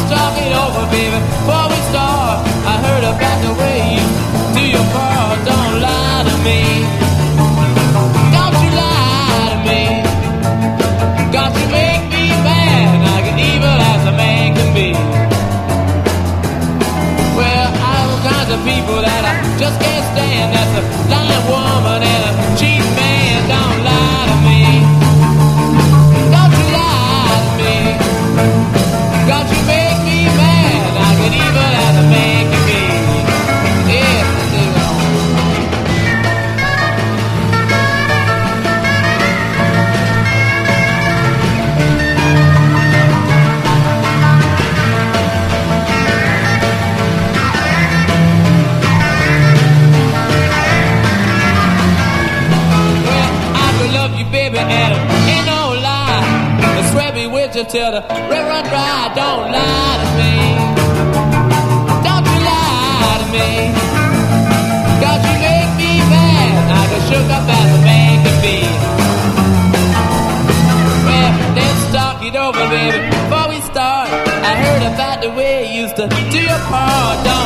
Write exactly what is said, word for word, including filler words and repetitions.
talk it over, baby. Before we start, I heard about the way you do your part. Don't lie to me. Don't you lie to me. Got you make me mad, like an evil as a man can be. Well, I have all kinds of people that I just can't stand. That's a lying woman and a cheap man. Don't lie to me. Don't you lie to me. Got you make me mad, like an evil as a man can be. Yeah, sing on. Baby, and it ain't no lie. I swear be with you till the river dry. Don't lie to me. Don't you lie to me. Cause you make me mad, like a shook up as a man can be. Well, let's talk it over, baby. Before we start, I heard about the way you used to do your part.